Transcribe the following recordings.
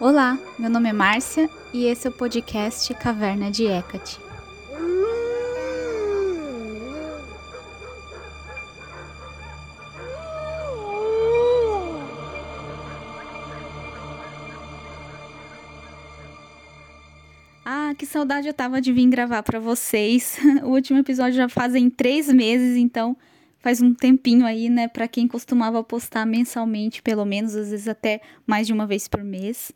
Olá, meu nome é Márcia e esse é o podcast Caverna de Hecate. Que saudade eu tava de vir gravar pra vocês. O último episódio já fazem 3 meses, então faz um tempinho aí, né? Pra quem costumava postar mensalmente, pelo menos, às vezes até mais de uma vez por mês.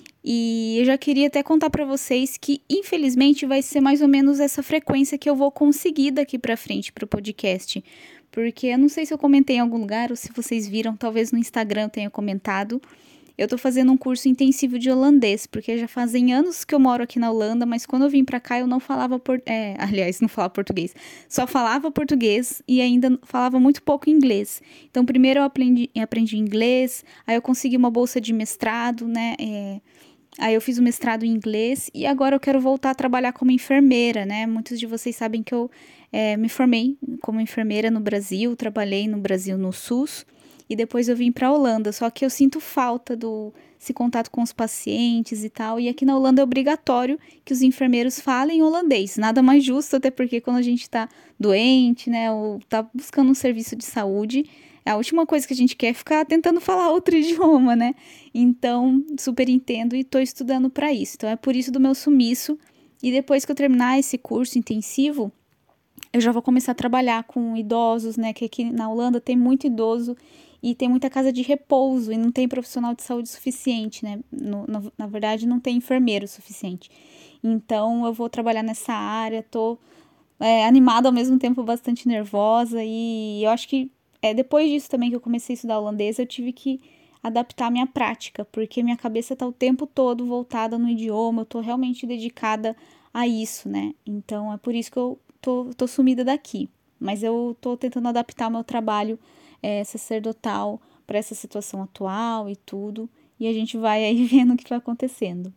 E eu já queria até contar pra vocês que, infelizmente, vai ser mais ou menos essa frequência que eu vou conseguir daqui pra frente pro podcast. Porque eu não sei se eu comentei em algum lugar ou se vocês viram, talvez no Instagram eu tenha comentado. Eu tô fazendo um curso intensivo de holandês, porque já fazem anos que eu moro aqui na Holanda, mas quando eu vim pra cá eu não falava aliás, não falava português. Só falava português e ainda falava muito pouco inglês. Então, primeiro eu aprendi inglês, aí eu consegui uma bolsa de mestrado, né? Aí eu fiz o mestrado em inglês e agora eu quero voltar a trabalhar como enfermeira, né? Muitos de vocês sabem que eu me formei como enfermeira no Brasil, trabalhei no Brasil no SUS. E depois eu vim para a Holanda, só que eu sinto falta desse contato com os pacientes e tal. E aqui na Holanda é obrigatório que os enfermeiros falem holandês. Nada mais justo, até porque quando a gente tá doente, né, ou tá buscando um serviço de saúde, a última coisa que a gente quer é ficar tentando falar outro idioma, né? Então, super entendo e tô estudando para isso. Então, é por isso do meu sumiço. E depois que eu terminar esse curso intensivo, eu já vou começar a trabalhar com idosos, né? Que aqui na Holanda tem muito idoso e tem muita casa de repouso e não tem profissional de saúde suficiente, né? Na verdade, não tem enfermeiro suficiente. Então, eu vou trabalhar nessa área, tô animada ao mesmo tempo, bastante nervosa e eu acho que depois disso também que eu comecei a estudar holandês, eu tive que adaptar a minha prática, porque minha cabeça tá o tempo todo voltada no idioma, eu tô realmente dedicada a isso, né? Então, é por isso que eu tô sumida daqui. Mas eu tô tentando adaptar o meu trabalho sacerdotal para essa situação atual e tudo. E a gente vai aí vendo o que vai acontecendo.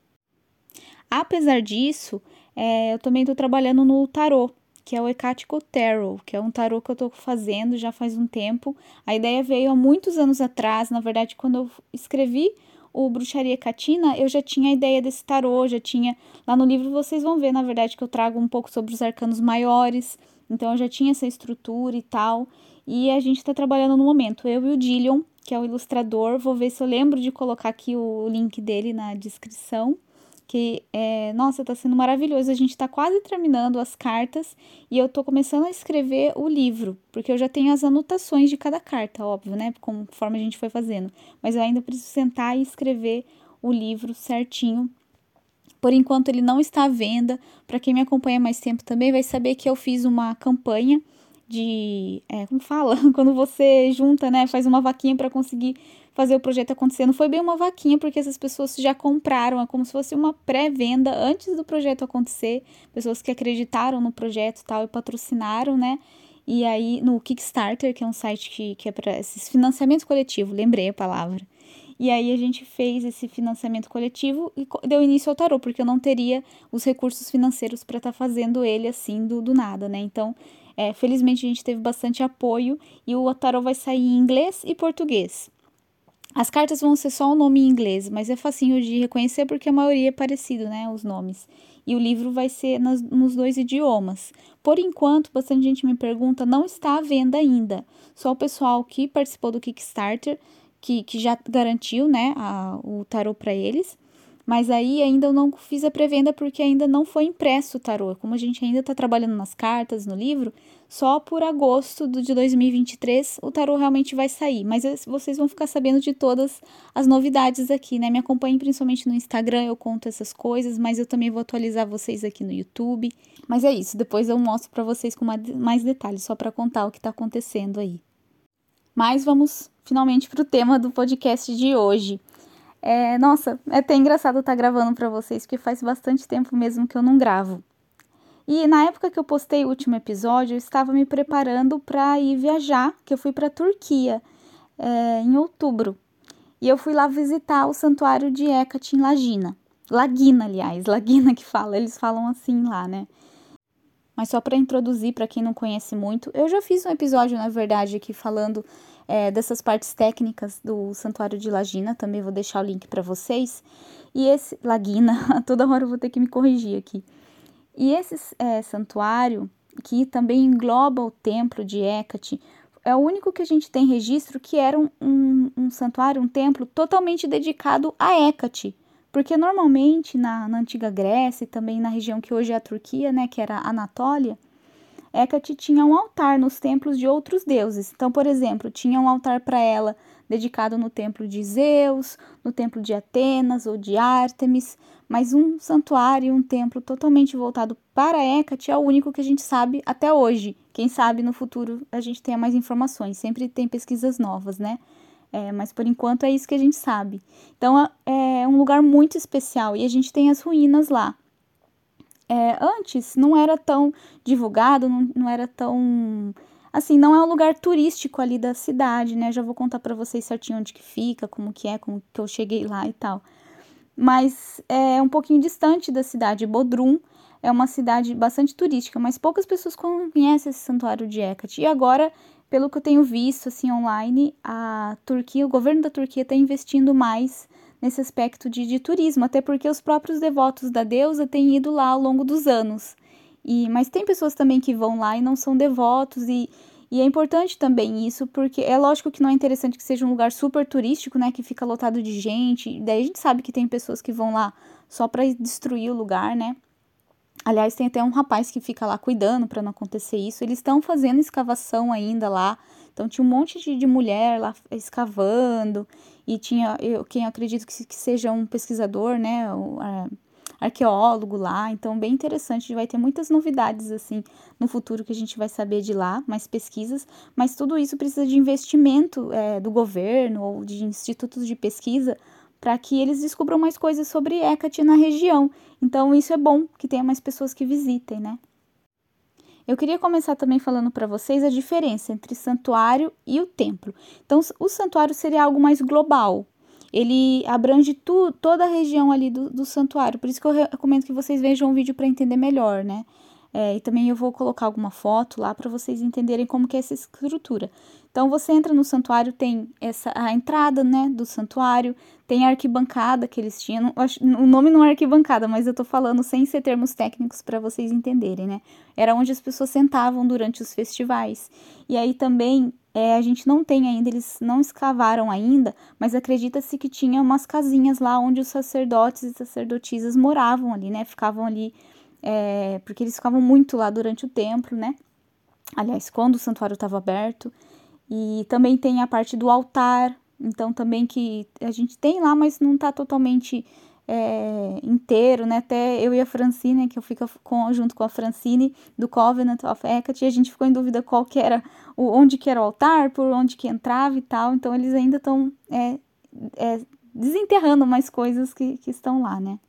Apesar disso, eu também tô trabalhando no tarô, que é o Hecatical Tarot, que é um tarô que eu tô fazendo já faz um tempo. A ideia veio há muitos anos atrás, na verdade, quando eu escrevi o Bruxaria Hecatina, eu já tinha a ideia desse tarô, já tinha... Lá no livro vocês vão ver, na verdade, que eu trago um pouco sobre os arcanos maiores, então eu já tinha essa estrutura e tal, e a gente tá trabalhando no momento, eu e o Dillion, que é o ilustrador, vou ver se eu lembro de colocar aqui o link dele na descrição, que, nossa, tá sendo maravilhoso, a gente tá quase terminando as cartas e eu tô começando a escrever o livro, porque eu já tenho as anotações de cada carta, óbvio, né, conforme a gente foi fazendo, mas eu ainda preciso sentar e escrever o livro certinho. Por enquanto ele não está à venda, para quem me acompanha mais tempo também vai saber que eu fiz uma campanha de, como fala, quando você junta, né, faz uma vaquinha para conseguir fazer o projeto acontecer. Não foi bem uma vaquinha, porque essas pessoas já compraram, é como se fosse uma pré-venda antes do projeto acontecer, pessoas que acreditaram no projeto e tal e patrocinaram, né, e aí no Kickstarter, que é um site que é para esses financiamentos coletivos, lembrei a palavra. E aí a gente fez esse financiamento coletivo e deu início ao tarô, porque eu não teria os recursos financeiros para estar fazendo ele assim do nada, né? Então, felizmente a gente teve bastante apoio e o tarô vai sair em inglês e português. As cartas vão ser só o nome em inglês, mas é facinho de reconhecer porque a maioria é parecido, né, os nomes. E o livro vai ser nos 2 idiomas. Por enquanto, bastante gente me pergunta, não está à venda ainda. Só o pessoal que participou do Kickstarter, que já garantiu, né, o tarô para eles. Mas aí ainda eu não fiz a pré-venda porque ainda não foi impresso o tarô. Como a gente ainda está trabalhando nas cartas, no livro, só por agosto de 2023 o tarô realmente vai sair. Mas vocês vão ficar sabendo de todas as novidades aqui, né? Me acompanhem principalmente no Instagram, eu conto essas coisas, mas eu também vou atualizar vocês aqui no YouTube. Mas é isso, depois eu mostro para vocês com mais detalhes, só para contar o que está acontecendo aí. Mas vamos finalmente para o tema do podcast de hoje. Nossa, é até engraçado estar gravando para vocês, porque faz bastante tempo mesmo que eu não gravo. E na época que eu postei o último episódio, eu estava me preparando para ir viajar, que eu fui para a Turquia em outubro. E eu fui lá visitar o santuário de Hecate em Lagina. Lagina, aliás, Lagina que fala, eles falam assim lá, né? mas só para introduzir para quem não conhece muito, eu já fiz um episódio, na verdade, aqui falando dessas partes técnicas do Santuário de Lagina, também vou deixar o link para vocês. E esse, Lagina, toda hora eu vou ter que me corrigir aqui. E esse santuário, que também engloba o templo de Hecate, é o único que a gente tem registro que era um santuário, um templo totalmente dedicado a Hecate. Porque normalmente na antiga Grécia e também na região que hoje é a Turquia, né, que era a Anatólia, Hecate tinha um altar nos templos de outros deuses. Então, por exemplo, tinha um altar para ela dedicado no templo de Zeus, no templo de Atenas ou de Ártemis, mas um santuário, um templo totalmente voltado para Hecate é o único que a gente sabe até hoje. Quem sabe no futuro a gente tenha mais informações, sempre tem pesquisas novas, né? Mas por enquanto é isso que a gente sabe. Então é um lugar muito especial e a gente tem as ruínas lá. Antes não era tão divulgado, não era tão... Assim, não é um lugar turístico ali da cidade, né? Já vou contar pra vocês certinho onde que fica, como que eu cheguei lá e tal. Mas é um pouquinho distante da cidade. Bodrum é uma cidade bastante turística, mas poucas pessoas conhecem esse santuário de Hecate. E agora, pelo que eu tenho visto assim online, a Turquia, o governo da Turquia está investindo mais nesse aspecto de turismo, até porque os próprios devotos da deusa têm ido lá ao longo dos anos. Mas tem pessoas também que vão lá e não são devotos, e é importante também isso, porque é lógico que não é interessante que seja um lugar super turístico, né, que fica lotado de gente, daí a gente sabe que tem pessoas que vão lá só para destruir o lugar, né. Aliás, tem até um rapaz que fica lá cuidando para não acontecer isso. Eles estão fazendo escavação ainda lá. Então tinha um monte de mulher lá escavando. E tinha, quem acredito que seja um pesquisador, né? Arqueólogo lá. Então, bem interessante. Vai ter muitas novidades, assim, no futuro que a gente vai saber de lá, mais pesquisas. Mas tudo isso precisa de investimento do governo ou de institutos de pesquisa para que eles descubram mais coisas sobre Hecate na região. Então, isso é bom, que tenha mais pessoas que visitem, né? Eu queria começar também falando para vocês a diferença entre santuário e o templo. Então, o santuário seria algo mais global. Ele abrange toda a região ali do santuário. Por isso que eu recomendo que vocês vejam o vídeo para entender melhor, né? E também eu vou colocar alguma foto lá para vocês entenderem como que é essa estrutura. Então, você entra no santuário, tem a entrada, né, do santuário, tem a arquibancada que eles tinham. O nome não é arquibancada, mas eu tô falando sem ser termos técnicos para vocês entenderem, né? Era onde as pessoas sentavam durante os festivais. E aí também, a gente não tem ainda, eles não escavaram ainda, mas acredita-se que tinha umas casinhas lá onde os sacerdotes e sacerdotisas moravam ali, né? Ficavam ali, porque eles ficavam muito lá durante o templo, né? Aliás, quando o santuário estava aberto. E também tem a parte do altar, então também que a gente tem lá, mas não tá totalmente inteiro, né? Até eu e a Francine, que eu fico junto com a Francine do Covenant of Hecate, e a gente ficou em dúvida qual que era, onde que era o altar, por onde que entrava e tal. Então eles ainda estão desenterrando mais coisas que estão lá, né?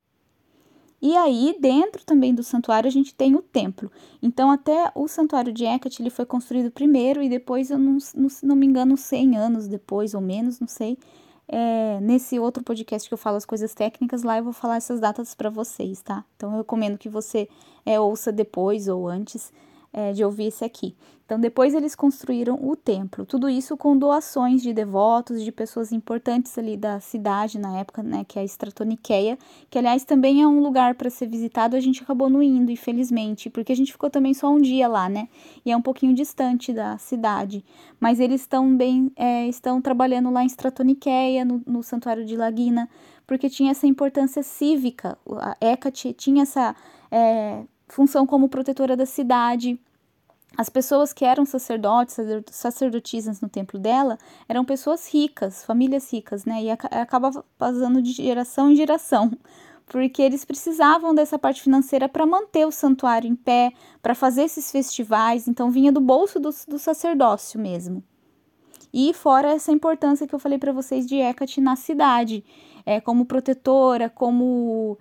E aí, dentro também do santuário, a gente tem o templo. Então, até o santuário de Hecate, ele foi construído primeiro e depois, eu não me engano, 100 anos depois ou menos, não sei. Nesse outro podcast que eu falo as coisas técnicas, lá eu vou falar essas datas para vocês, tá? Então, eu recomendo que você ouça depois ou antes de ouvir esse aqui. Então, depois eles construíram o templo. Tudo isso com doações de devotos, de pessoas importantes ali da cidade na época, né? Que é a Stratoniceia, que, aliás, também é um lugar para ser visitado. A gente acabou não indo, infelizmente, porque a gente ficou também só um dia lá, né? E é um pouquinho distante da cidade. Mas eles estão trabalhando lá em Stratoniceia, no Santuário de Lagina, porque tinha essa importância cívica. A Hecate tinha essa função como protetora da cidade. As pessoas que eram sacerdotes, sacerdotisas no templo dela, eram pessoas ricas, famílias ricas, né? E acabava passando de geração em geração, porque eles precisavam dessa parte financeira para manter o santuário em pé, para fazer esses festivais, então vinha do bolso do sacerdócio mesmo. E fora essa importância que eu falei para vocês de Hecate na cidade, como protetora, como...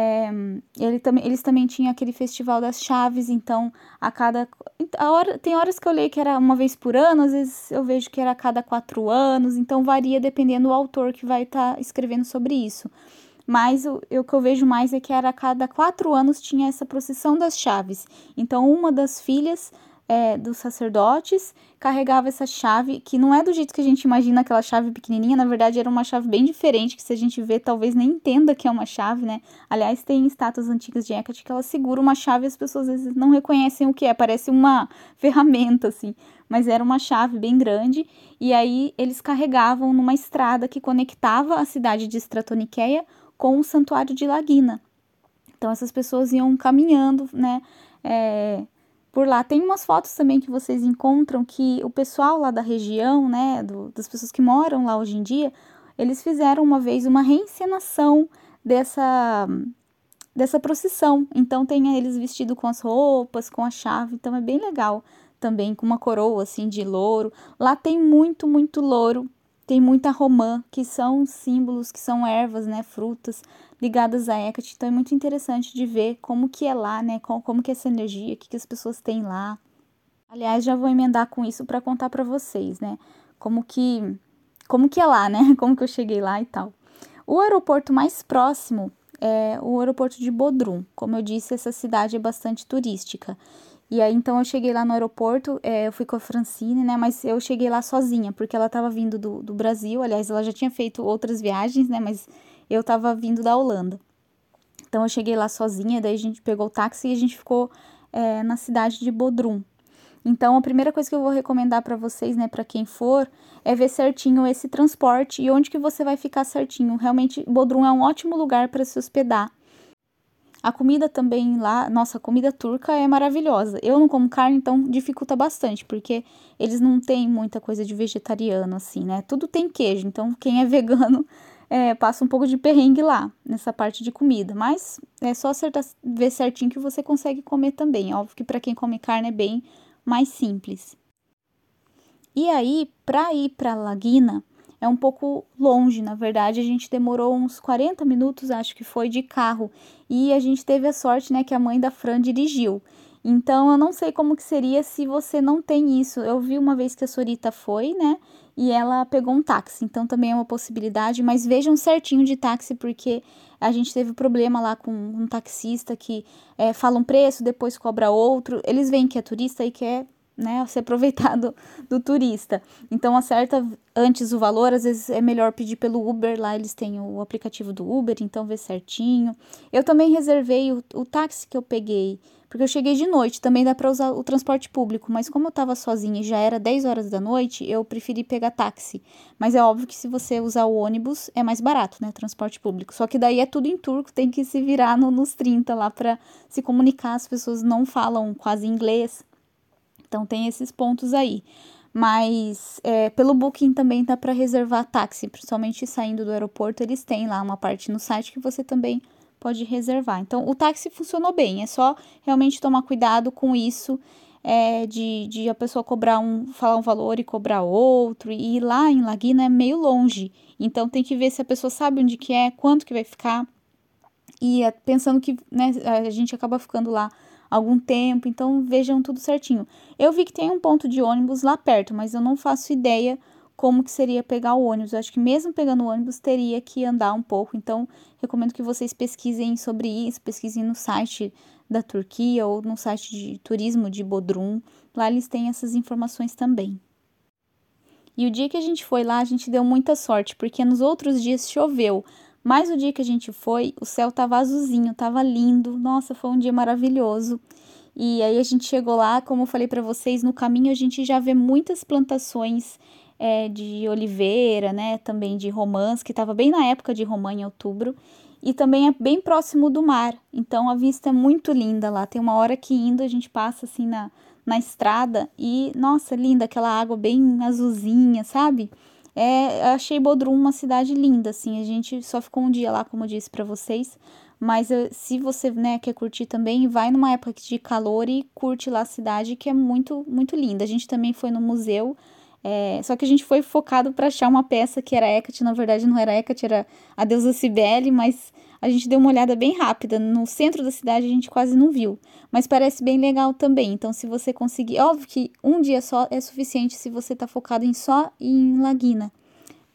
eles também tinham aquele festival das chaves, então tem horas que eu leio que era uma vez por ano, às vezes eu vejo que era a cada 4 anos, então varia dependendo do autor que vai estar escrevendo sobre isso. mas o que eu vejo mais é que era a cada 4 anos tinha essa procissão das chaves. Então, uma das filhas dos sacerdotes carregava essa chave, que não é do jeito que a gente imagina aquela chave pequenininha, na verdade era uma chave bem diferente, que se a gente vê talvez nem entenda que é uma chave, né? Aliás, tem estátuas antigas de Hecate que ela segura uma chave e as pessoas às vezes não reconhecem o que é, parece uma ferramenta assim, mas era uma chave bem grande, e aí eles carregavam numa estrada que conectava a cidade de Stratoniceia com o santuário de Lagina. Então essas pessoas iam caminhando, né, por lá. Tem umas fotos também que vocês encontram que o pessoal lá da região, né, das pessoas que moram lá hoje em dia, eles fizeram uma vez uma reencenação dessa procissão. Então tem eles vestidos com as roupas, com a chave, então é bem legal também, com uma coroa assim de louro. Lá tem muito, muito louro, tem muita romã, que são símbolos, que são ervas, né, frutas ligadas a Hecate. Então é muito interessante de ver como que é lá, né, como que é essa energia, o que as pessoas têm lá. Aliás, já vou emendar com isso para contar para vocês, né, como que é lá, né, como que eu cheguei lá e tal. O aeroporto mais próximo é o aeroporto de Bodrum. Como eu disse, essa cidade é bastante turística. E aí, então, eu cheguei lá no aeroporto, eu fui com a Francine, né, mas eu cheguei lá sozinha, porque ela tava vindo do Brasil, aliás, ela já tinha feito outras viagens, né, mas eu tava vindo da Holanda. Então, eu cheguei lá sozinha, daí a gente pegou o táxi e a gente ficou na cidade de Bodrum. Então, a primeira coisa que eu vou recomendar para vocês, né, para quem for, é ver certinho esse transporte e onde que você vai ficar certinho. Realmente, Bodrum é um ótimo lugar para se hospedar. A comida também lá, nossa, a comida turca é maravilhosa. Eu não como carne, então dificulta bastante, porque eles não têm muita coisa de vegetariano, assim, né? Tudo tem queijo, então quem é vegano passa um pouco de perrengue lá, nessa parte de comida. Mas é só ver certinho que você consegue comer também. Óbvio que para quem come carne é bem mais simples. E aí, para ir para Lagina, é um pouco longe, na verdade, a gente demorou uns 40 minutos, acho que foi, de carro. E a gente teve a sorte, né, que a mãe da Fran dirigiu. Então, eu não sei como que seria se você não tem isso. Eu vi uma vez que a Sorita foi, né, e ela pegou um táxi. Então, também é uma possibilidade, mas vejam certinho de táxi, porque a gente teve problema lá com um taxista que fala um preço, depois cobra outro. Eles veem que é turista e quer, né, se aproveitar do turista. Então, acerta antes o valor, às vezes é melhor pedir pelo Uber, lá eles têm o aplicativo do Uber, então vê certinho. Eu também reservei o táxi que eu peguei, porque eu cheguei de noite, também dá para usar o transporte público, mas como eu tava sozinha e já era 10 horas da noite, eu preferi pegar táxi. Mas é óbvio que se você usar o ônibus, é mais barato, né, transporte público. Só que daí é tudo em turco, tem que se virar nos 30 lá para se comunicar, as pessoas não falam quase inglês. Então, tem esses pontos aí. Mas pelo Booking também dá para reservar táxi, principalmente saindo do aeroporto, eles têm lá uma parte no site que você também pode reservar. Então, o táxi funcionou bem, é só realmente tomar cuidado com isso, de a pessoa falar um valor e cobrar outro. E lá em Lagina é meio longe, então tem que ver se a pessoa sabe onde que é, quanto que vai ficar. E pensando que, né, a gente acaba ficando lá algum tempo, então vejam tudo certinho. Eu vi que tem um ponto de ônibus lá perto, mas eu não faço ideia como que seria pegar o ônibus. Eu acho que mesmo pegando o ônibus teria que andar um pouco, então recomendo que vocês pesquisem sobre isso, pesquisem no site da Turquia ou no site de turismo de Bodrum. Lá eles têm essas informações também. E o dia que a gente foi lá, a gente deu muita sorte, porque nos outros dias choveu. Mas o dia que a gente foi, o céu tava azulzinho, tava lindo. Nossa, foi um dia maravilhoso. E aí a gente chegou lá, como eu falei para vocês, no caminho a gente já vê muitas plantações de oliveira, né? Também de romãs, que tava bem na época de romã, em outubro. E também é bem próximo do mar. Então a vista é muito linda lá. Tem uma hora que indo a gente passa assim na estrada e, nossa, linda, aquela água bem azulzinha, sabe? Eu achei Bodrum uma cidade linda, assim, a gente só ficou um dia lá, como eu disse pra vocês, mas se você, né, quer curtir também, vai numa época de calor e curte lá a cidade, que é muito, muito linda. A gente também foi no museu, só que a gente foi focado para achar uma peça que era Hecate, na verdade não era Hecate, era a deusa Cibele, mas a gente deu uma olhada bem rápida, no centro da cidade a gente quase não viu, mas parece bem legal também, então se você conseguir, óbvio que um dia só é suficiente se você tá focado só em Lagina,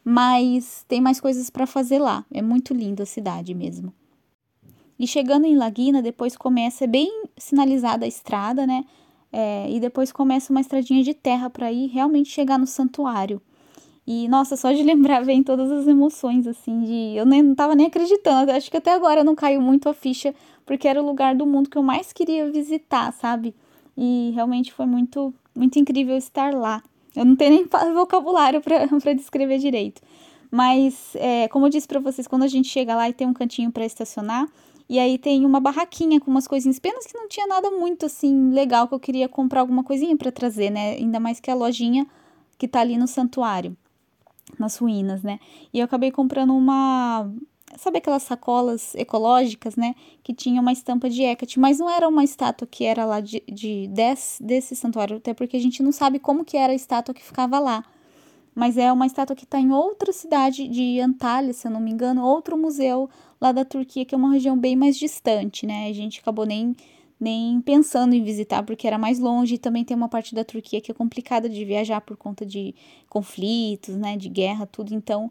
mas tem mais coisas para fazer lá. É muito linda a cidade mesmo. E chegando em Laguna, depois começa, é bem sinalizada a estrada, né? E depois começa uma estradinha de terra para ir realmente chegar no santuário. E, nossa, só de lembrar vem todas as emoções, assim, eu não tava nem acreditando. Acho que até agora não caiu muito a ficha, porque era o lugar do mundo que eu mais queria visitar, sabe? E realmente foi muito, muito incrível estar lá. Eu não tenho nem vocabulário para descrever direito. Mas, como eu disse para vocês, quando a gente chega lá e tem um cantinho para estacionar, e aí tem uma barraquinha com umas coisinhas, penas que não tinha nada muito, assim, legal, que eu queria comprar alguma coisinha para trazer, né? Ainda mais que a lojinha que tá ali no santuário, nas ruínas, né? E eu acabei comprando sabe aquelas sacolas ecológicas, né? Que tinha uma estampa de Hecate, mas não era uma estátua que era lá desse santuário, até porque a gente não sabe como que era a estátua que ficava lá. Mas é uma estátua que está em outra cidade de Antalya, se eu não me engano, outro museu lá da Turquia, que é uma região bem mais distante, né? A gente acabou nem pensando em visitar, porque era mais longe, e também tem uma parte da Turquia que é complicada de viajar por conta de conflitos, né? De guerra, tudo. Então,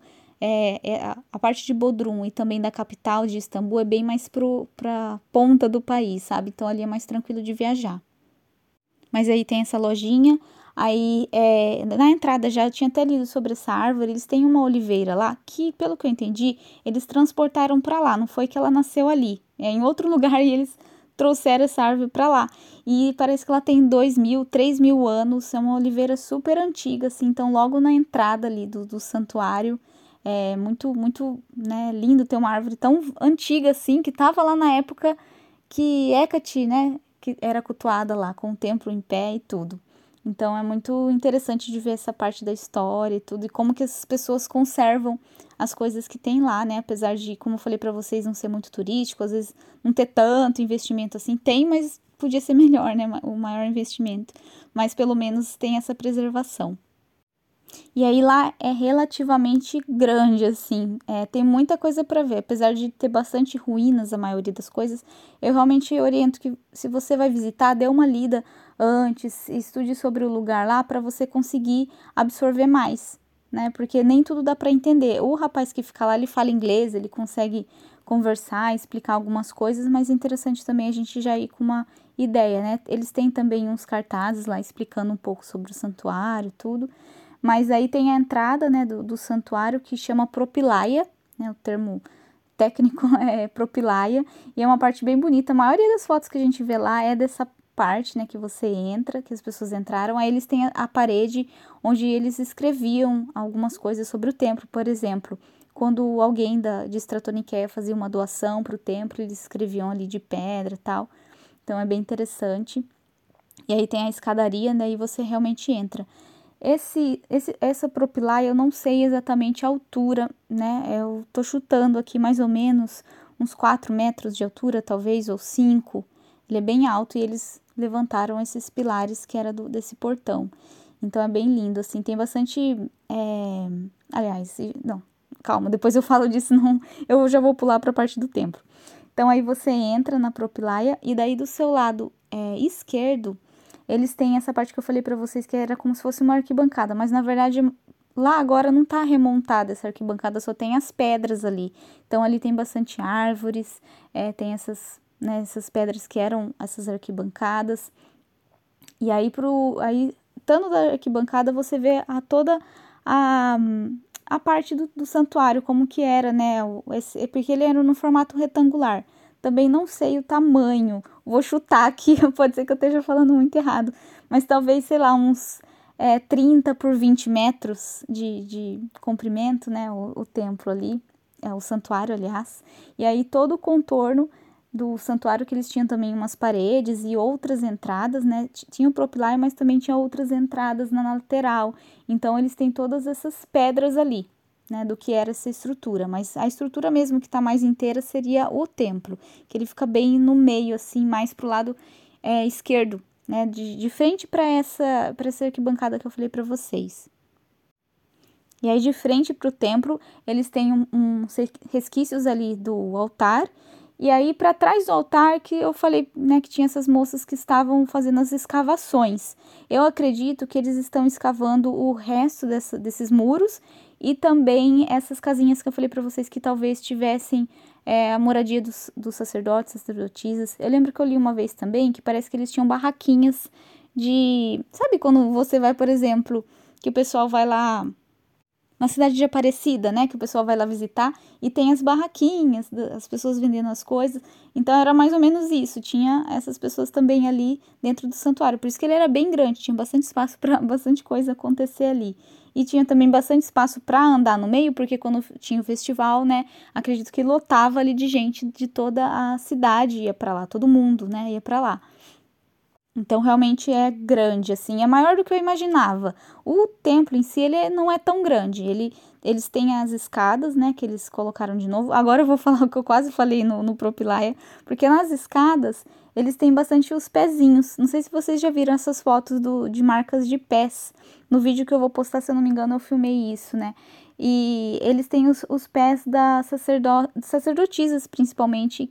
a parte de Bodrum e também da capital de Istambul é bem mais pra ponta do país, sabe? Então, ali é mais tranquilo de viajar. Mas aí tem essa lojinha. Aí, na entrada já eu tinha até lido sobre essa árvore. Eles têm uma oliveira lá que, pelo que eu entendi, eles transportaram para lá. Não foi que ela nasceu ali. É em outro lugar e eles trouxeram essa árvore para lá. E parece que ela tem 2.000, 3.000 anos. É uma oliveira super antiga, assim. Então, logo na entrada ali do santuário, é muito, muito, né, lindo ter uma árvore tão antiga assim, que tava lá na época que Hecate, né, que era cultuada lá, com o templo em pé e tudo. Então é muito interessante de ver essa parte da história e tudo, e como que as pessoas conservam as coisas que tem lá, né? Apesar de, como eu falei pra vocês, não ser muito turístico, às vezes não ter tanto investimento assim, tem, mas podia ser melhor, né? O maior investimento. Mas pelo menos tem essa preservação. E aí lá é relativamente grande, assim, tem muita coisa para ver. Apesar de ter bastante ruínas, a maioria das coisas, eu realmente oriento que se você vai visitar, dê uma lida antes, estude sobre o lugar lá para você conseguir absorver mais, né? Porque nem tudo dá para entender. O rapaz que fica lá, ele fala inglês, ele consegue conversar, explicar algumas coisas, mas é interessante também a gente já ir com uma ideia, né? Eles têm também uns cartazes lá explicando um pouco sobre o santuário, tudo. Mas aí tem a entrada, né, do santuário que chama Propylaia, né, o termo técnico é Propylaia, e é uma parte bem bonita. A maioria das fotos que a gente vê lá é dessa parte, né, que você entra, que as pessoas entraram. Aí eles têm a parede onde eles escreviam algumas coisas sobre o templo, por exemplo. Quando alguém de Stratoniceia fazia uma doação para o templo, eles escreviam ali de pedra e tal. Então é bem interessante. E aí tem a escadaria, né, e você realmente entra. Essa Propylaia eu não sei exatamente a altura, né? Eu tô chutando aqui mais ou menos uns 4 metros de altura, talvez, ou 5. Ele é bem alto e eles levantaram esses pilares que era desse portão. Então é bem lindo, assim, tem bastante. Aliás, não, calma, depois eu falo disso, não, eu já vou pular para a parte do templo. Então aí você entra na Propylaia e daí do seu lado esquerdo eles têm essa parte que eu falei pra vocês que era como se fosse uma arquibancada, mas na verdade lá agora não tá remontada essa arquibancada, só tem as pedras ali. Então ali tem bastante árvores, tem essas pedras que eram essas arquibancadas. E aí estando da arquibancada você vê toda a a parte do santuário, como que era, né? Porque ele era no formato retangular. Também não sei o tamanho. Vou chutar aqui, pode ser que eu esteja falando muito errado. Mas talvez, sei lá, uns 30 por 20 metros de comprimento, né? O templo ali, o santuário, aliás. E aí todo o contorno do santuário que eles tinham também umas paredes e outras entradas, né? Tinha o propilar, mas também tinha outras entradas na lateral. Então eles têm todas essas pedras ali, né, do que era essa estrutura, mas a estrutura mesmo que está mais inteira seria o templo, que ele fica bem no meio, assim, mais pro lado esquerdo, né, de frente para essa arquibancada que eu falei para vocês. E aí de frente para o templo, eles têm uns resquícios ali do altar E aí, para trás do altar, que eu falei, né, que tinha essas moças que estavam fazendo as escavações. Eu acredito que eles estão escavando o resto desses muros e também essas casinhas que eu falei para vocês que talvez tivessem a moradia dos sacerdotes, sacerdotisas. Eu lembro que eu li uma vez também que parece que eles tinham barraquinhas de... Sabe quando você vai, por exemplo, que o pessoal vai lá na cidade de Aparecida, né, que o pessoal vai lá visitar, e tem as barraquinhas, as pessoas vendendo as coisas, então era mais ou menos isso, tinha essas pessoas também ali dentro do santuário, por isso que ele era bem grande, tinha bastante espaço para bastante coisa acontecer ali, e tinha também bastante espaço para andar no meio, porque quando tinha o festival, né, acredito que lotava ali de gente de toda a cidade, ia para lá, todo mundo, né, ia para lá. Então, realmente é grande, assim, é maior do que eu imaginava. O templo em si, ele não é tão grande, eles têm as escadas, né, que eles colocaram de novo. Agora eu vou falar o que eu quase falei no Propilaia, porque nas escadas, eles têm bastante os pezinhos. Não sei se vocês já viram essas fotos de marcas de pés. No vídeo que eu vou postar, se eu não me engano, eu filmei isso, né. E eles têm os pés das sacerdotisas, principalmente,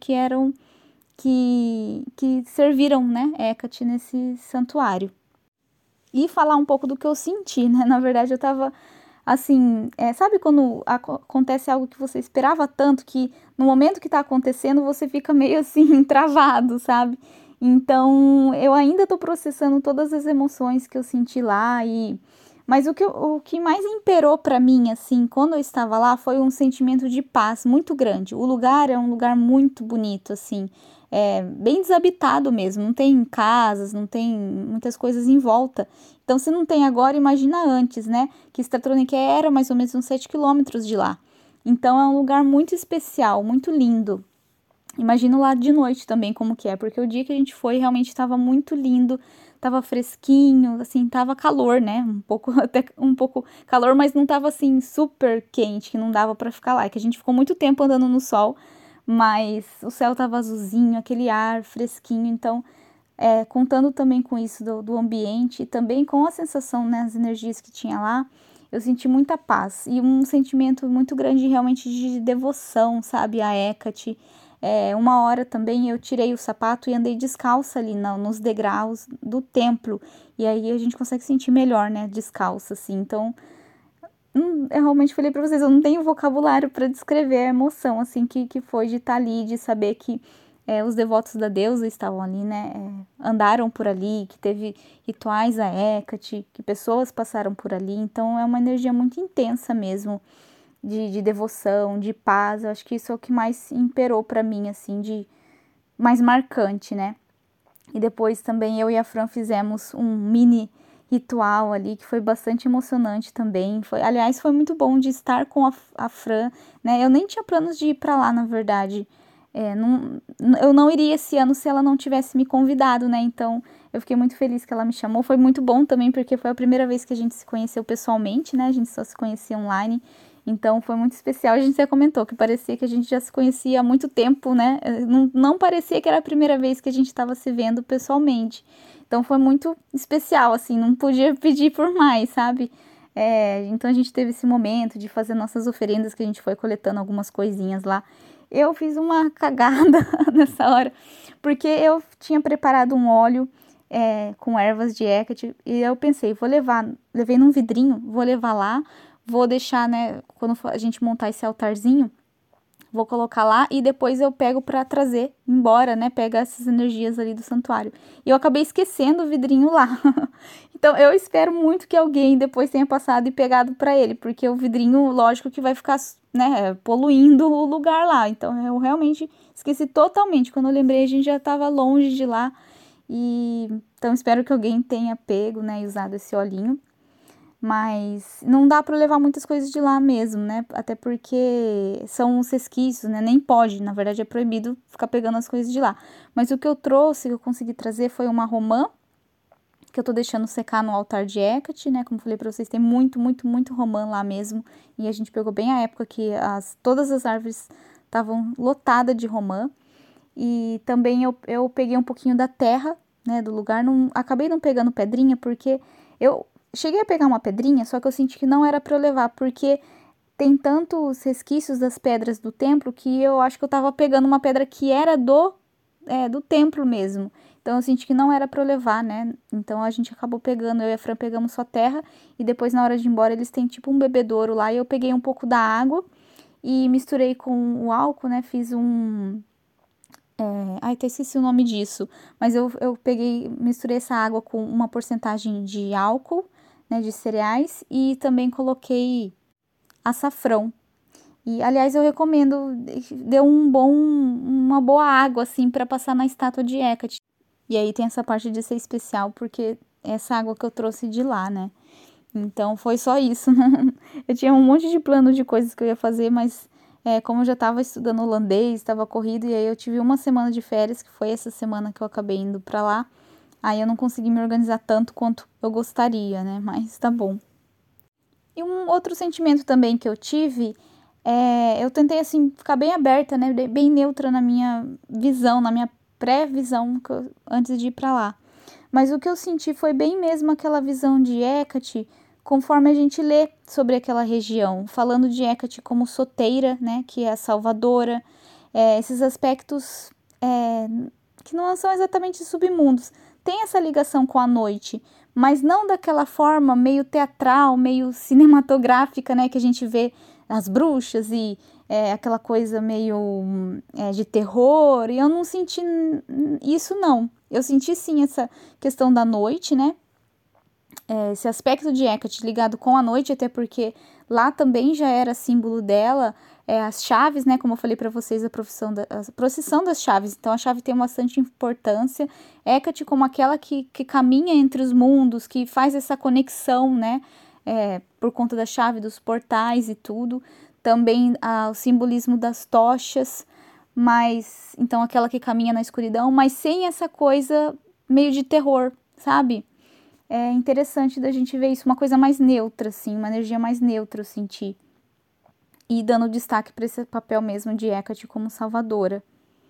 que serviram, né, Hecate nesse santuário. E falar um pouco do que eu senti, né? Na verdade, eu tava assim, sabe quando acontece algo que você esperava tanto que no momento que tá acontecendo você fica meio assim travado, sabe? Então, eu ainda tô processando todas as emoções que eu senti lá mas o que mais imperou para mim, assim, quando eu estava lá, foi um sentimento de paz muito grande. O lugar é um lugar muito bonito, assim, bem desabitado mesmo. Não tem casas, não tem muitas coisas em volta. Então, se não tem agora, imagina antes, né? Que Stratonice era mais ou menos uns 7 quilômetros de lá. Então, é um lugar muito especial, muito lindo. Imagino lá de noite também como que é, porque o dia que a gente foi realmente estava muito lindo, tava fresquinho, assim, tava calor, né? Um pouco até um pouco calor, mas não tava assim super quente, que não dava para ficar lá, que a gente ficou muito tempo andando no sol, mas o céu tava azulzinho, aquele ar fresquinho, então contando também com isso do ambiente e também com a sensação, né, as energias que tinha lá, eu senti muita paz e um sentimento muito grande realmente de devoção, sabe, a Hecate. Uma hora também eu tirei o sapato e andei descalça ali nos degraus do templo. E aí a gente consegue sentir melhor, né? Descalça, assim. Então, eu realmente falei pra vocês, eu não tenho vocabulário para descrever a emoção, assim, que foi de estar ali, de saber que os devotos da deusa estavam ali, né? Andaram por ali, que teve rituais a Hecate, que pessoas passaram por ali. Então, é uma energia muito intensa mesmo de devoção, de paz. Eu acho que isso é o que mais imperou para mim, assim, de mais marcante, né? E depois também eu e a Fran fizemos um mini ritual ali que foi bastante emocionante também. Aliás, foi muito bom de estar com a Fran, né? Eu nem tinha planos de ir para lá, na verdade. Eu não iria esse ano se ela não tivesse me convidado, né? Então eu fiquei muito feliz que ela me chamou. Foi muito bom também, porque foi a primeira vez que a gente se conheceu pessoalmente, né? A gente só se conhecia online. Então foi muito especial. A gente já comentou que parecia que a gente já se conhecia há muito tempo, né? Não parecia que era a primeira vez que a gente estava se vendo pessoalmente. Então foi muito especial, assim, não podia pedir por mais, sabe? Então a gente teve esse momento de fazer nossas oferendas, que a gente foi coletando algumas coisinhas lá. Eu fiz uma cagada nessa hora, porque eu tinha preparado um óleo com ervas de Hecate e eu pensei, levei num vidrinho, vou levar lá, vou deixar, né, quando a gente montar esse altarzinho, vou colocar lá e depois eu pego para trazer embora, né, pegar essas energias ali do santuário. E eu acabei esquecendo o vidrinho lá. Então eu espero muito que alguém depois tenha passado e pegado para ele, porque o vidrinho, lógico que vai ficar, né, poluindo o lugar lá. Então eu realmente esqueci totalmente. Quando eu lembrei, a gente já estava longe de lá. E então espero que alguém tenha pego, né, e usado esse olhinho. Mas não dá para levar muitas coisas de lá mesmo, né? Até porque são os resquícios, né? Nem pode, na verdade é proibido ficar pegando as coisas de lá. Mas o que eu trouxe, que eu consegui trazer foi uma romã, que eu tô deixando secar no altar de Hecate, né? Como falei para vocês, tem muito, muito, muito romã lá mesmo. E a gente pegou bem a época que todas as árvores estavam lotadas de romã. E também eu peguei um pouquinho da terra, né, do lugar. Acabei não pegando pedrinha, porque eu cheguei a pegar uma pedrinha, só que eu senti que não era para eu levar, porque tem tantos resquícios das pedras do templo que eu acho que eu tava pegando uma pedra que era do templo mesmo. Então eu senti que não era para eu levar, né? Então a gente acabou pegando, eu e a Fran pegamos só terra e depois na hora de ir embora eles têm tipo um bebedouro lá e eu peguei um pouco da água e misturei com o álcool, né? Fiz ai, até esqueci o nome disso, mas eu misturei essa água com uma porcentagem de álcool, né? De cereais e também coloquei açafrão. E, aliás, eu recomendo, deu uma boa água, assim, para passar na estátua de Hecate. E aí tem essa parte de ser especial, porque essa água que eu trouxe de lá, né? Então, foi só isso. Eu tinha um monte de plano de coisas que eu ia fazer, mas como eu já estava estudando holandês, estava corrido, e aí eu tive uma semana de férias, que foi essa semana que eu acabei indo para lá. Aí eu não consegui me organizar tanto quanto eu gostaria, né? Mas tá bom. E um outro sentimento também que eu tive eu tentei, assim, ficar bem aberta, né? Bem neutra na minha visão, na minha pré-visão antes de ir pra lá. Mas o que eu senti foi bem mesmo aquela visão de Hecate, conforme a gente lê sobre aquela região, falando de Hecate como soteira, né? Que é a salvadora. Esses aspectos que não são exatamente submundos. Tem essa ligação com a noite, mas não daquela forma meio teatral, meio cinematográfica, né? Que a gente vê as bruxas e aquela coisa meio de terror. E eu não senti isso, não. Eu senti sim essa questão da noite, né? Esse aspecto de Hecate ligado com a noite, até porque lá também já era símbolo dela, as chaves, né, como eu falei para vocês, a procissão das chaves, então a chave tem bastante importância, Hecate como aquela que caminha entre os mundos, que faz essa conexão, né, por conta da chave, dos portais e tudo, também o simbolismo das tochas, mas, então aquela que caminha na escuridão, mas sem essa coisa meio de terror, sabe? É interessante da gente ver isso, uma coisa mais neutra, assim, uma energia mais neutra, eu senti. E dando destaque para esse papel mesmo de Hecate como salvadora.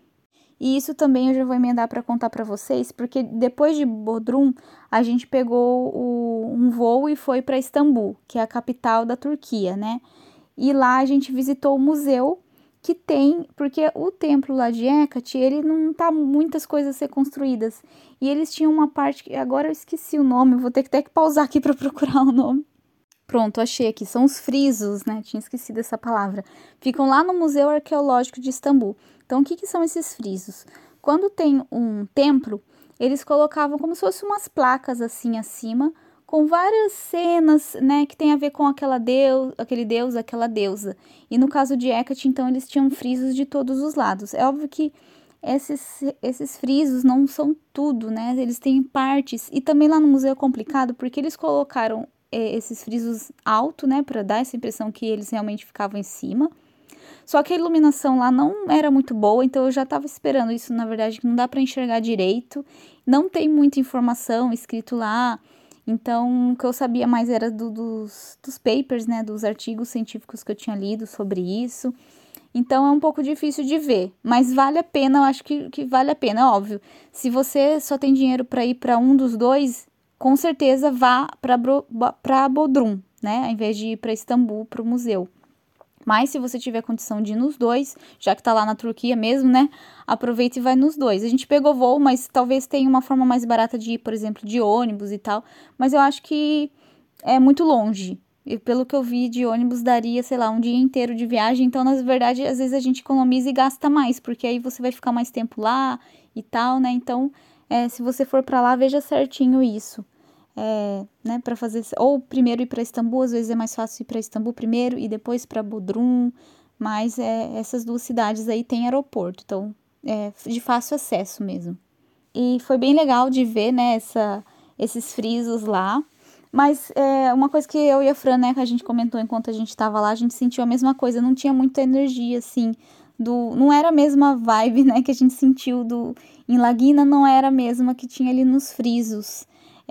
E isso também eu já vou emendar para contar para vocês, porque depois de Bodrum, a gente pegou um voo e foi para Istambul, que é a capital da Turquia, né? E lá a gente visitou o museu que tem, porque o templo lá de Hecate, ele não tá muitas coisas a ser construídas. E eles tinham uma parte que agora eu esqueci o nome, vou ter que até que pausar aqui para procurar o nome. Pronto, achei aqui, são os frisos, né? Tinha esquecido essa palavra. Ficam lá no Museu Arqueológico de Istambul. Então, o que são esses frisos? Quando tem um templo, eles colocavam como se fossem umas placas assim acima, com várias cenas, né, que tem a ver com aquele deus, aquela deusa. E no caso de Hecate, então, eles tinham frisos de todos os lados. É óbvio que esses frisos não são tudo, né? Eles têm partes. E também lá no museu é complicado, porque eles colocaram esses frisos alto, né, para dar essa impressão que eles realmente ficavam em cima. Só que a iluminação lá não era muito boa, então eu já estava esperando isso, na verdade, que não dá para enxergar direito. Não tem muita informação escrito lá. Então, o que eu sabia mais era dos papers, né, dos artigos científicos que eu tinha lido sobre isso. Então, é um pouco difícil de ver, mas vale a pena, eu acho que vale a pena, é óbvio. Se você só tem dinheiro para ir para um dos dois, com certeza vá para Bodrum, né, ao invés de ir para Istambul, para o museu. Mas se você tiver condição de ir nos dois, já que tá lá na Turquia mesmo, né? Aproveita e vai nos dois. A gente pegou voo, mas talvez tenha uma forma mais barata de ir, por exemplo, de ônibus e tal. Mas eu acho que é muito longe. E pelo que eu vi de ônibus, daria, sei lá, um dia inteiro de viagem. Então, na verdade, às vezes a gente economiza e gasta mais, porque aí você vai ficar mais tempo lá e tal, né? Então, se você for pra lá, veja certinho isso. Né, para fazer ou primeiro ir para Istambul, às vezes é mais fácil ir para Istambul primeiro e depois para Bodrum, mas essas duas cidades aí tem aeroporto, então é de fácil acesso mesmo. E foi bem legal de ver, né, esses frisos lá, mas uma coisa que eu e a Fran, né, que a gente comentou enquanto a gente estava lá, a gente sentiu a mesma coisa, não tinha muita energia, assim, não era a mesma vibe, né, que a gente sentiu em Laguna, não era a mesma que tinha ali nos frisos.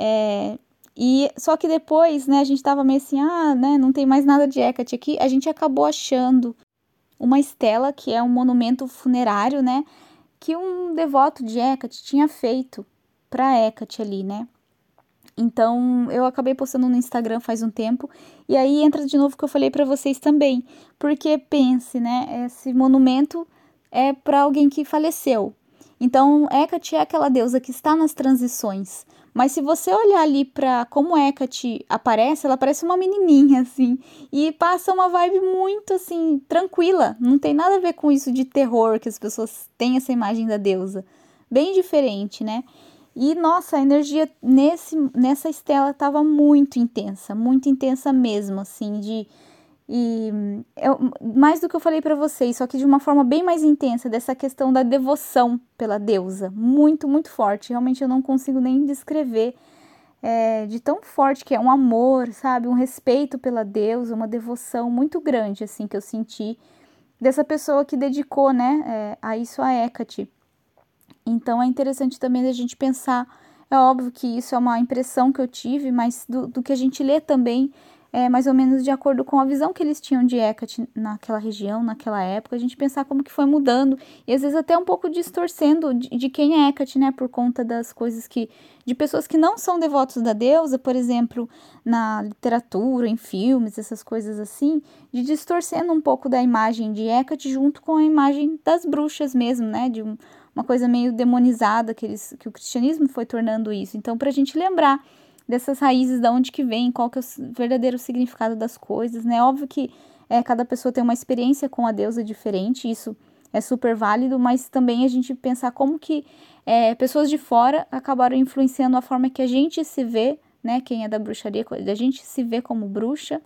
E só que depois, né, a gente tava meio assim, né, não tem mais nada de Hecate aqui. A gente acabou achando uma estela, que é um monumento funerário, né, que um devoto de Hecate tinha feito para Hecate ali, né. Então, eu acabei postando no Instagram faz um tempo, e aí entra de novo o que eu falei para vocês também, porque pense, né, esse monumento é para alguém que faleceu. Então, Hecate é aquela deusa que está nas transições. Mas se você olhar ali para como Hecate aparece, ela parece uma menininha, assim, e passa uma vibe muito, assim, tranquila. Não tem nada a ver com isso de terror, que as pessoas têm essa imagem da deusa. Bem diferente, né? E, nossa, a energia nessa estela estava muito intensa mesmo, assim, mais do que eu falei para vocês, só que de uma forma bem mais intensa, dessa questão da devoção pela deusa, muito forte. Realmente eu não consigo nem descrever de tão forte que é um amor, sabe, um respeito pela deusa, uma devoção muito grande, assim, que eu senti dessa pessoa que dedicou, né, a isso a Hecate. Então é interessante também a gente pensar, é óbvio que isso é uma impressão que eu tive, mas do que a gente lê também é mais ou menos de acordo com a visão que eles tinham de Hecate naquela região, naquela época, a gente pensar como que foi mudando e às vezes até um pouco distorcendo de quem é Hecate, né, por conta das coisas de pessoas que não são devotos da deusa, por exemplo, na literatura, em filmes, essas coisas assim, de distorcendo um pouco da imagem de Hecate junto com a imagem das bruxas mesmo, né, uma coisa meio demonizada que o cristianismo foi tornando isso. Então, para a gente lembrar dessas raízes, da onde que vem, qual que é o verdadeiro significado das coisas, né? Óbvio que cada pessoa tem uma experiência com a deusa diferente, isso é super válido, mas também a gente pensar como que pessoas de fora acabaram influenciando a forma que a gente se vê, né? Quem é da bruxaria, a gente se vê como bruxa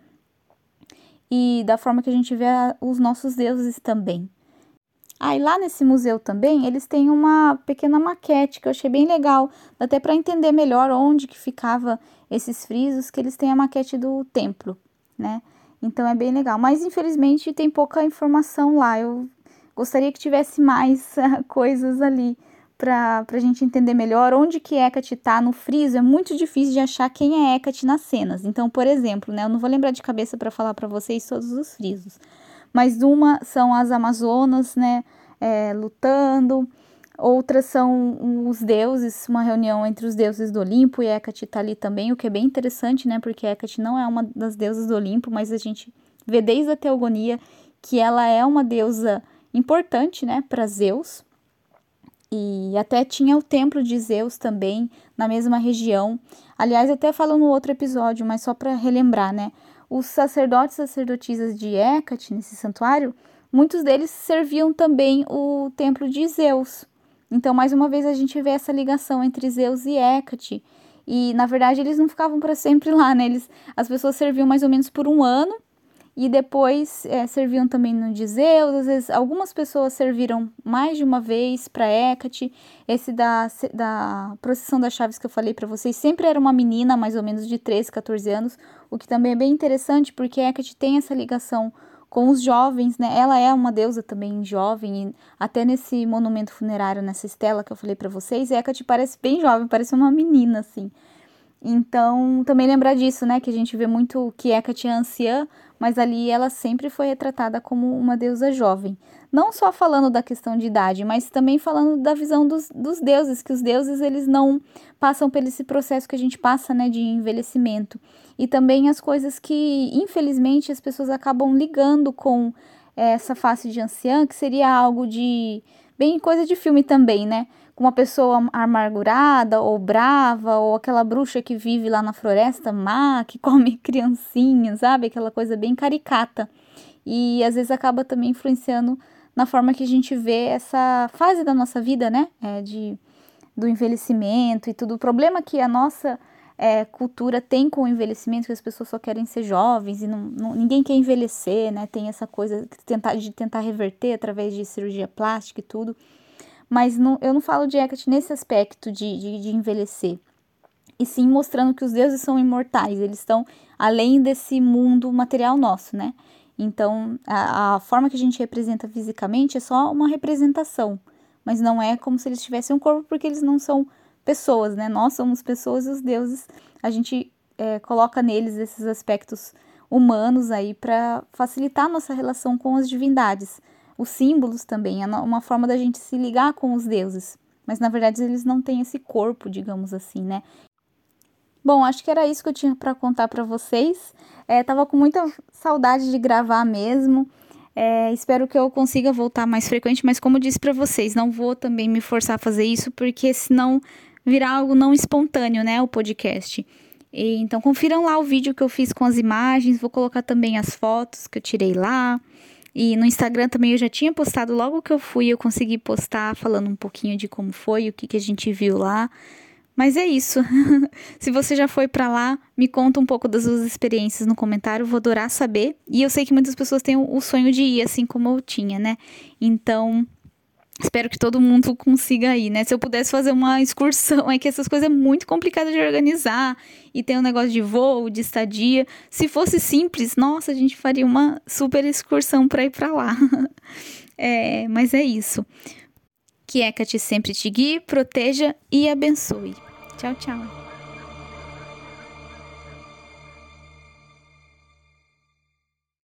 e da forma que a gente vê os nossos deuses também. E lá nesse museu também, eles têm uma pequena maquete que eu achei bem legal, até para entender melhor onde que ficava esses frisos, que eles têm a maquete do templo, né? Então é bem legal, mas infelizmente tem pouca informação lá. Eu gostaria que tivesse mais coisas ali para a gente entender melhor onde que Hecate tá no friso. É muito difícil de achar quem é Hecate nas cenas. Então, por exemplo, né, eu não vou lembrar de cabeça para falar para vocês todos os frisos, mas uma são as Amazonas, né, lutando, outras são os deuses, uma reunião entre os deuses do Olimpo, e Hecate tá ali também, o que é bem interessante, né, porque Hecate não é uma das deusas do Olimpo, mas a gente vê desde a Teogonia que ela é uma deusa importante, né, para Zeus, e até tinha o templo de Zeus também, na mesma região. Aliás, até falo no outro episódio, mas só para relembrar, né, os sacerdotes e sacerdotisas de Hecate, nesse santuário, muitos deles serviam também o templo de Zeus. Então, mais uma vez, a gente vê essa ligação entre Zeus e Hecate. E, na verdade, eles não ficavam para sempre lá, né? As pessoas serviam mais ou menos por um ano, e depois serviam também no de Zeus. Às vezes, algumas pessoas serviram mais de uma vez para Hecate. Esse da procissão das chaves que eu falei para vocês sempre era uma menina, mais ou menos de 13, 14 anos, o que também é bem interessante, porque Hecate tem essa ligação com os jovens, né? Ela é uma deusa também jovem, e até nesse monumento funerário, nessa estela que eu falei para vocês, Hecate parece bem jovem, parece uma menina, assim. Então, também lembrar disso, né, que a gente vê muito que Hecate é anciã, mas ali ela sempre foi retratada como uma deusa jovem. Não só falando da questão de idade, mas também falando da visão dos deuses, que os deuses, eles não passam por esse processo que a gente passa, né, de envelhecimento. E também as coisas que, infelizmente, as pessoas acabam ligando com essa face de anciã, que seria algo de, bem coisa de filme também, né? Com uma pessoa amargurada ou brava, ou aquela bruxa que vive lá na floresta má, que come criancinhas, sabe? Aquela coisa bem caricata. E às vezes acaba também influenciando na forma que a gente vê essa fase da nossa vida, né? Do envelhecimento e tudo. O problema que a nossa cultura tem com o envelhecimento, que as pessoas só querem ser jovens e ninguém quer envelhecer, né? Tem essa coisa de tentar reverter através de cirurgia plástica e tudo. Mas eu não falo de Hecate nesse aspecto de envelhecer, e sim mostrando que os deuses são imortais, eles estão além desse mundo material nosso, né? Então, a forma que a gente representa fisicamente é só uma representação, mas não é como se eles tivessem um corpo, porque eles não são pessoas, né? Nós somos pessoas e os deuses, a gente coloca neles esses aspectos humanos aí para facilitar a nossa relação com as divindades. Os símbolos também, é uma forma da gente se ligar com os deuses, mas na verdade eles não têm esse corpo, digamos assim, né? Bom, acho que era isso que eu tinha para contar para vocês. Tava com muita saudade de gravar mesmo. Espero que eu consiga voltar mais frequente, mas como eu disse para vocês, não vou também me forçar a fazer isso, porque senão virar algo não espontâneo, né, o podcast. Então confiram lá o vídeo que eu fiz com as imagens, vou colocar também as fotos que eu tirei lá. E no Instagram também eu já tinha postado, logo que eu fui, eu consegui postar falando um pouquinho de como foi, o que a gente viu lá. Mas é isso. Se você já foi pra lá, me conta um pouco das suas experiências no comentário, vou adorar saber. E eu sei que muitas pessoas têm o sonho de ir, assim como eu tinha, né? Então, espero que todo mundo consiga ir, né? Se eu pudesse fazer uma excursão, é que essas coisas é muito complicado de organizar. E tem um negócio de voo, de estadia. Se fosse simples, nossa, a gente faria uma super excursão pra ir pra lá. Mas é isso. Que Hecate sempre te guie, proteja e abençoe. Tchau, tchau.